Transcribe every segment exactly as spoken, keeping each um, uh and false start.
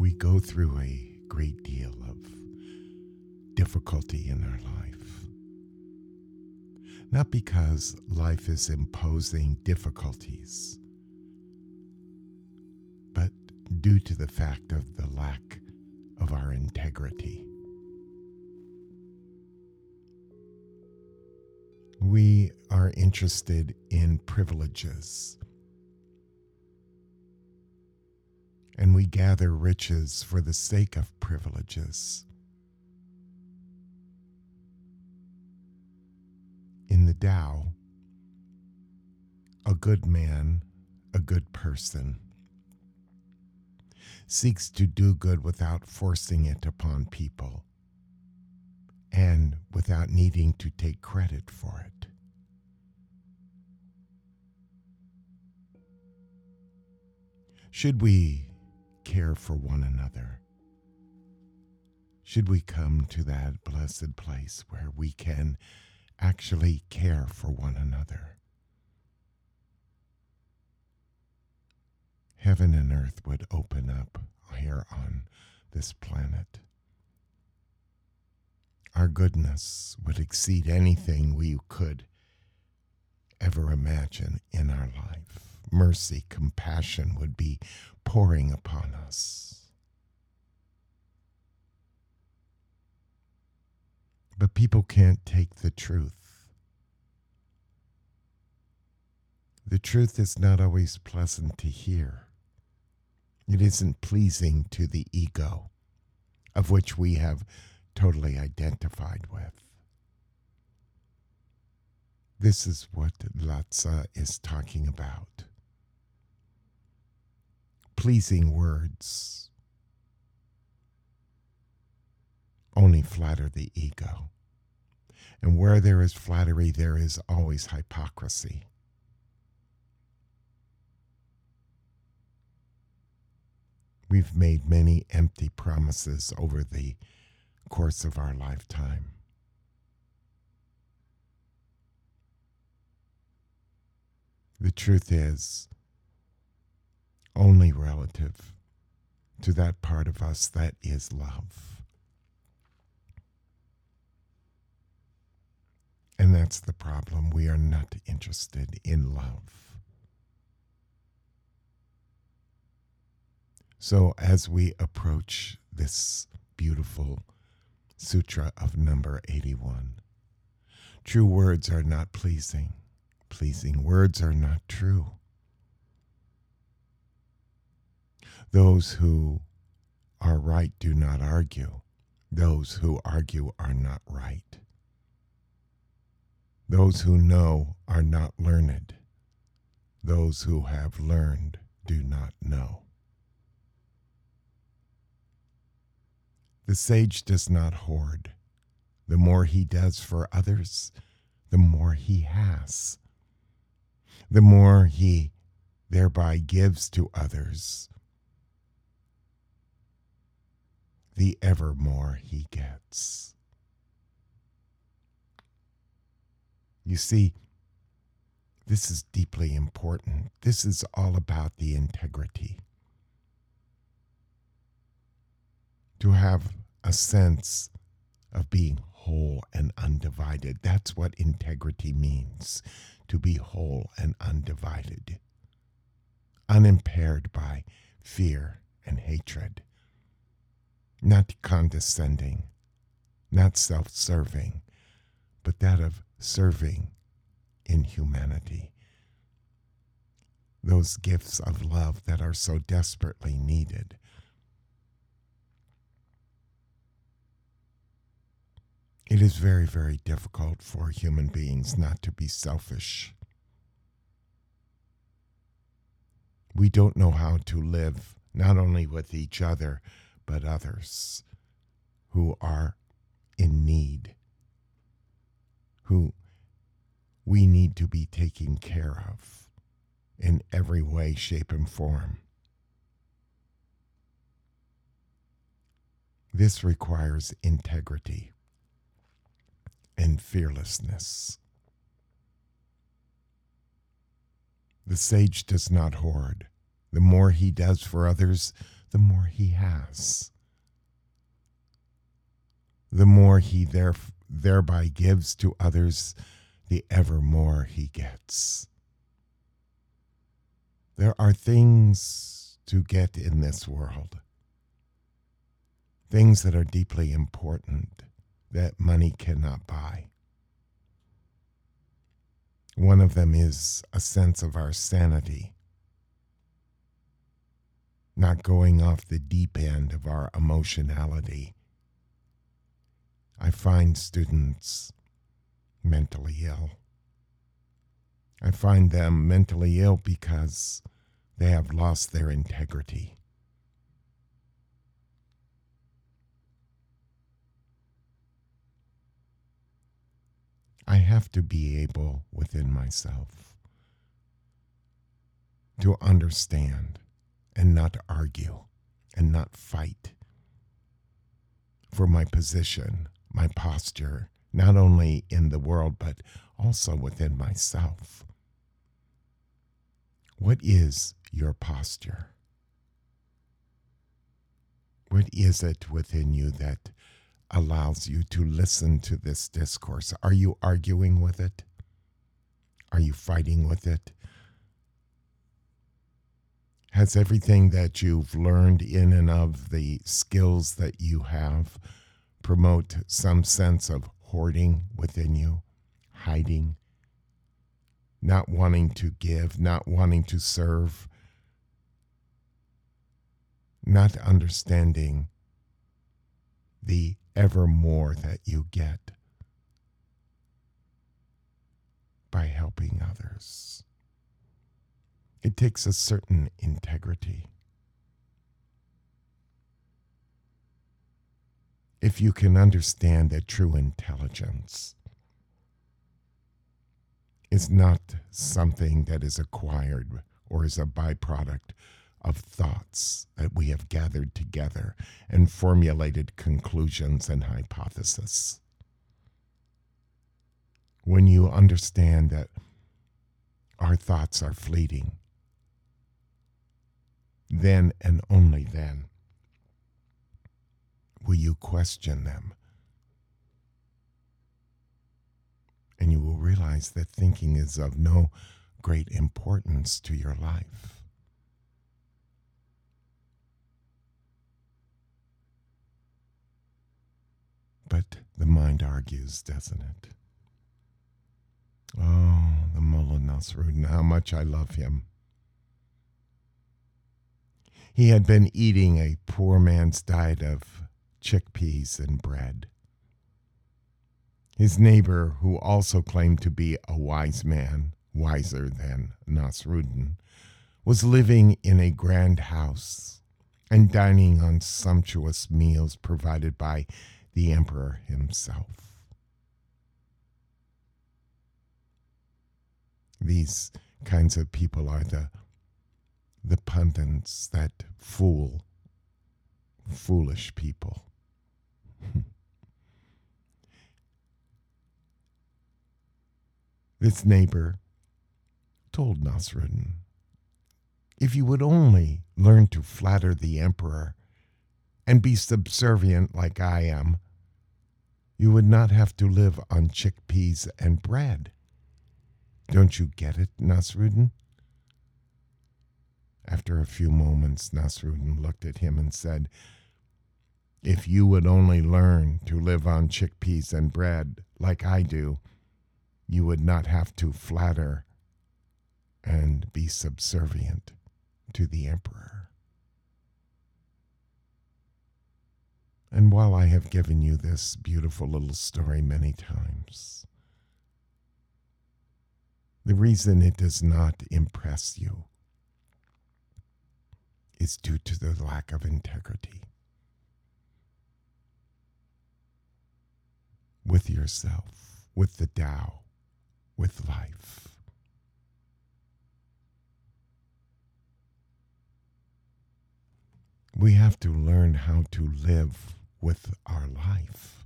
We go through a great deal of difficulty in our life. Not because life is imposing difficulties, but due to the fact of the lack of our integrity. We are interested in privileges, and we gather riches for the sake of privileges. In the Tao, a good man, a good person, seeks to do good without forcing it upon people and without needing to take credit for it. Should we care for one another? Should we come to that blessed place where we can actually care for one another? Heaven and earth would open up here on this planet. Our goodness would exceed anything we could ever imagine in our life. Mercy, compassion would be pouring upon us. But people can't take the truth. The truth is not always pleasant to hear. It isn't pleasing to the ego, of which we have totally identified with. This is what Lao-Tzu is talking about. Pleasing words only flatter the ego. And where there is flattery, there is always hypocrisy. We've made many empty promises over the course of our lifetime. The truth is only relative to that part of us that is love. And that's the problem. We are not interested in love. So as we approach this beautiful Sutra of number eighty-one, true words are not pleasing. Pleasing words are not true. Those who are right do not argue. Those who argue are not right. Those who know are not learned. Those who have learned do not know. The sage does not hoard. The more he does for others, the more he has. The more he thereby gives to others, the ever more he gets. You see, this is deeply important. This is all about the integrity. To have a sense of being whole and undivided. That's what integrity means, to be whole and undivided, unimpaired by fear and hatred, not condescending, not self-serving, but that of serving in humanity. Those gifts of love that are so desperately needed. It is very, very difficult for human beings not to be selfish. We don't know how to live not only with each other, but others who are in need, who we need to be taking care of in every way, shape, and form. This requires integrity and fearlessness. The sage does not hoard. The more he does for others, the more he has. The more he there, thereby gives to others, the ever more he gets. There are things to get in this world, things that are deeply important that money cannot buy. One of them is a sense of our sanity, not going off the deep end of our emotionality. I find students mentally ill. I find them mentally ill because they have lost their integrity. I have to be able within myself to understand and not argue and not fight for my position, my posture, not only in the world, but also within myself. What is your posture? What is it within you that allows you to listen to this discourse? Are you arguing with it? Are you fighting with it? Has everything that you've learned in and of the skills that you have promote some sense of hoarding within you, hiding, not wanting to give, not wanting to serve, not understanding the ever more that you get by helping others? It takes a certain integrity. If you can understand that true intelligence is not something that is acquired or is a byproduct of thoughts that we have gathered together and formulated conclusions and hypotheses. When you understand that our thoughts are fleeting, then and only then will you question them. And you will realize that thinking is of no great importance to your life. But the mind argues, doesn't it? Oh, the Mullah Nasruddin, how much I love him. He had been eating a poor man's diet of chickpeas and bread. His neighbor, who also claimed to be a wise man, wiser than Nasruddin, was living in a grand house and dining on sumptuous meals provided by the emperor himself. These kinds of people are the the pundits that fool foolish people. This neighbor told Nasruddin, if you would only learn to flatter the emperor and be subservient like I am, you would not have to live on chickpeas and bread. Don't you get it, Nasruddin? After a few moments, Nasruddin looked at him and said, if you would only learn to live on chickpeas and bread like I do, you would not have to flatter and be subservient to the emperor. And while I have given you this beautiful little story many times, the reason it does not impress you is due to the lack of integrity with yourself, with the Tao, with life. We have to learn how to live with our life.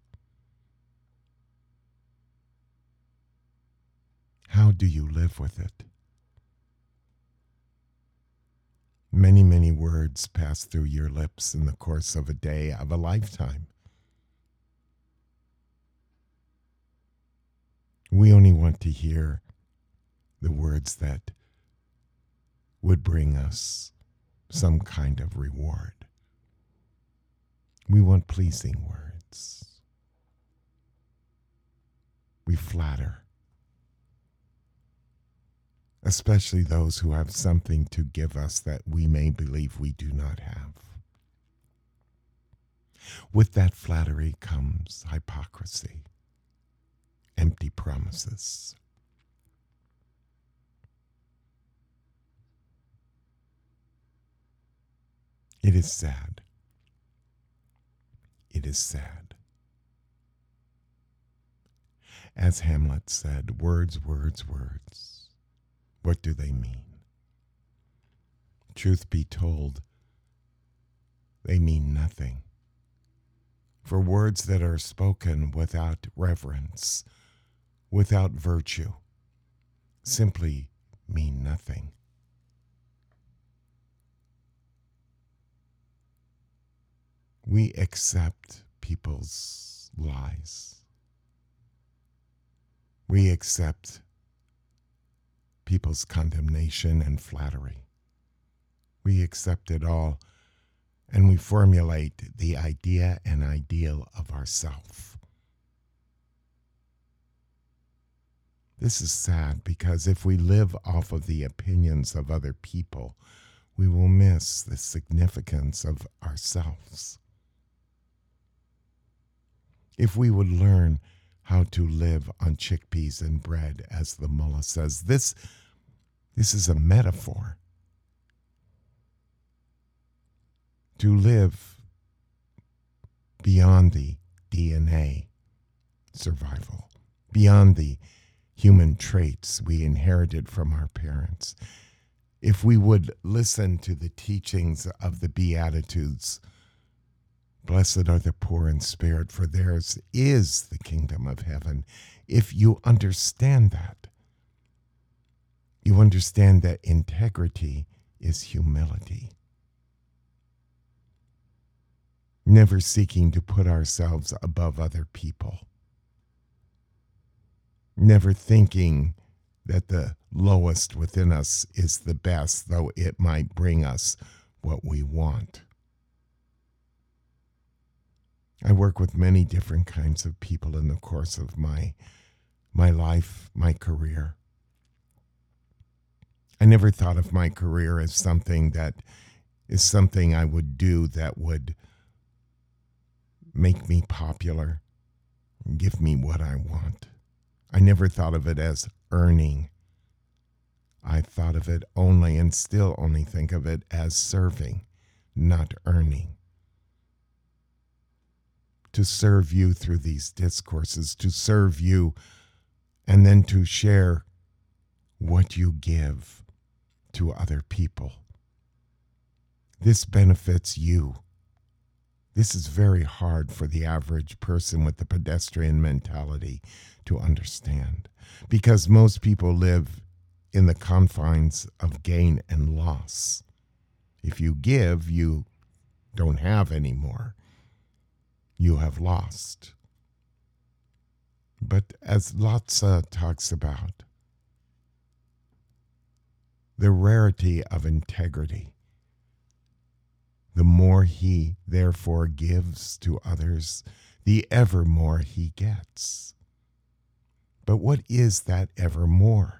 How do you live with it? Many, many words pass through your lips in the course of a day, of a lifetime. We only want to hear the words that would bring us some kind of reward. We want pleasing words. We flatter, especially those who have something to give us that we may believe we do not have. With that flattery comes hypocrisy, empty promises. It is sad. It is sad. As Hamlet said, words, words, words. What do they mean? Truth be told, they mean nothing. For words that are spoken without reverence, without virtue, simply mean nothing. We accept people's lies. We accept people's condemnation and flattery. We accept it all, and we formulate the idea and ideal of ourself. This is sad because if we live off of the opinions of other people, we will miss the significance of ourselves. If we would learn how to live on chickpeas and bread, as the mullah says, this, this is a metaphor. To live beyond the D N A survival, beyond the human traits we inherited from our parents. If we would listen to the teachings of the Beatitudes, blessed are the poor in spirit, for theirs is the kingdom of heaven. If you understand that, you understand that integrity is humility. Never seeking to put ourselves above other people. Never thinking that the lowest within us is the best, though it might bring us what we want. I work with many different kinds of people in the course of my, my life, my career. I never thought of my career as something that is something I would do that would make me popular, give me what I want. I never thought of it as earning. I thought of it only, and still only think of it as serving, not earning. To serve you through these discourses, to serve you, and then to share what you give to other people. This benefits you. This is very hard for the average person with the pedestrian mentality to understand, because most people live in the confines of gain and loss. If you give, you don't have anymore. You have lost. But as Lotsa talks about, the rarity of integrity, the more he therefore gives to others, the ever more he gets. But what is that ever more?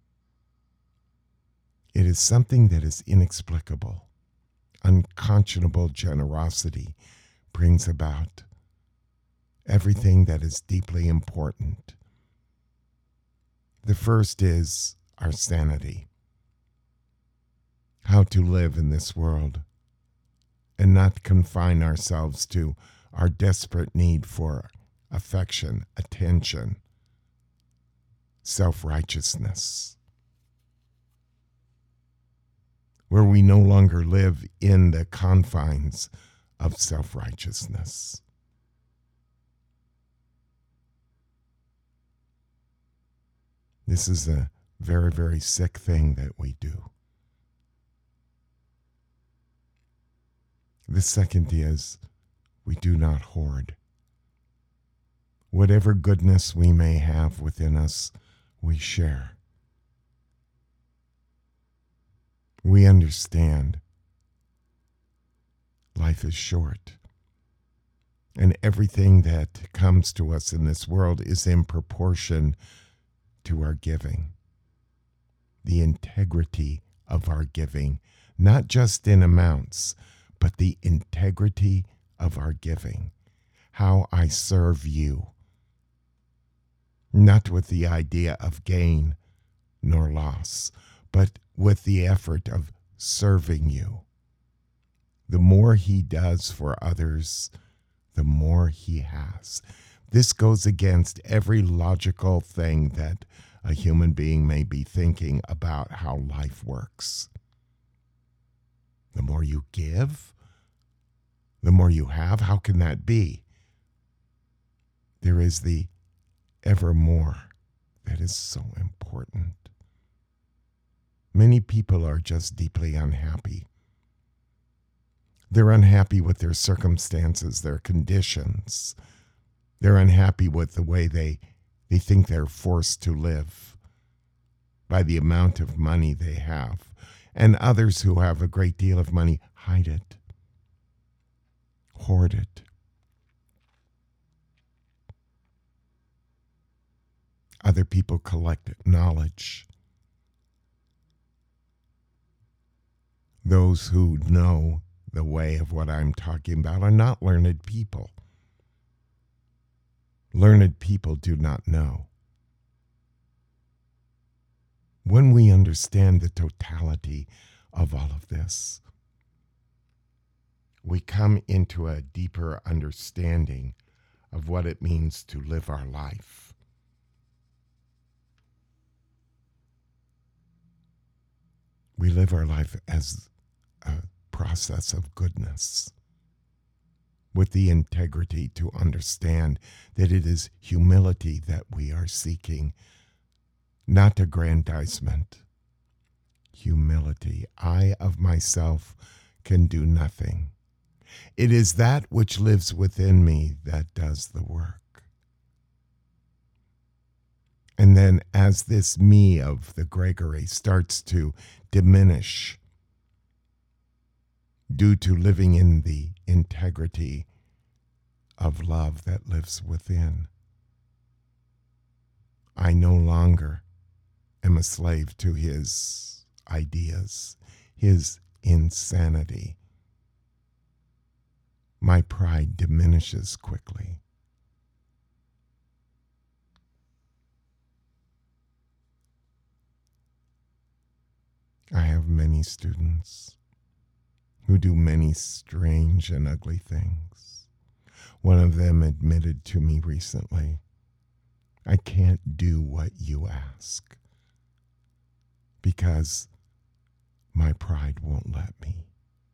It is something that is inexplicable. Unconscionable generosity brings about everything that is deeply important. The first is our sanity. How to live in this world and not confine ourselves to our desperate need for affection, attention, self-righteousness, where we no longer live in the confines of self-righteousness. This is a very, very sick thing that we do. The second is we do not hoard. Whatever goodness we may have within us, we share. We understand life is short, and everything that comes to us in this world is in proportion to our giving. The integrity of our giving, not just in amounts, but the integrity of our giving. How I serve you, not with the idea of gain nor loss, but with the effort of serving you. The more he does for others, the more he has. This goes against every logical thing that a human being may be thinking about how life works. The more you give, the more you have. How can that be? There is the evermore that is so important. Many people are just deeply unhappy. They're unhappy with their circumstances, their conditions. They're unhappy with the way they, they think they're forced to live by the amount of money they have. And others who have a great deal of money hide it, hoard it. Other people collect knowledge. Those who know the way of what I'm talking about are not learned people. Learned people do not know. When we understand the totality of all of this, we come into a deeper understanding of what it means to live our life. We live our life as a process of goodness, with the integrity to understand that it is humility that we are seeking, not aggrandizement. Humility. I of myself can do nothing. It is that which lives within me that does the work. And then as this me of the Gregory starts to diminish due to living in the integrity of love that lives within, I no longer am a slave to his ideas, his insanity. My pride diminishes quickly. I have many students who do many strange and ugly things. One of them admitted to me recently, I can't do what you ask because my pride won't let me.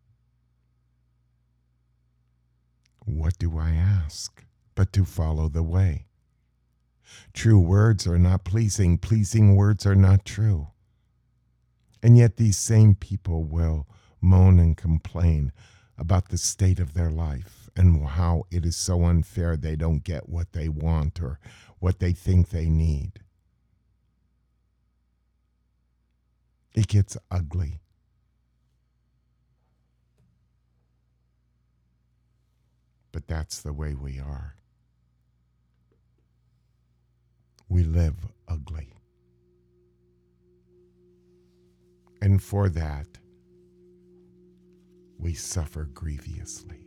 What do I ask but to follow the way? True words are not pleasing. Pleasing words are not true. And yet these same people will moan and complain about the state of their life and how it is so unfair they don't get what they want or what they think they need. It gets ugly. But that's the way we are. We live ugly. And for that, we suffer grievously.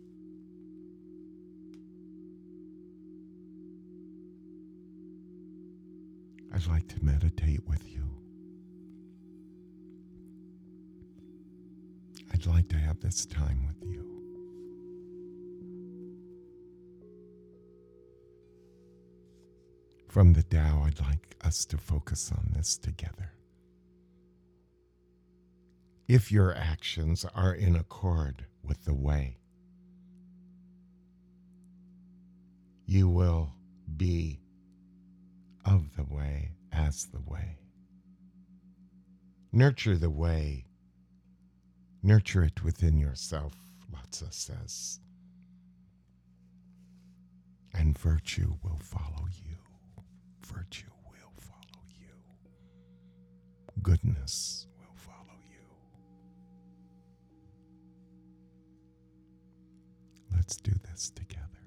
I'd like to meditate with you. I'd like to have this time with you. From the Tao, I'd like us to focus on this together. If your actions are in accord with the way, you will be of the way as the way. Nurture the way. Nurture it within yourself. Lots Spinoza says. And virtue will follow you. Virtue will follow you. Goodness will follow you. Let's do this together.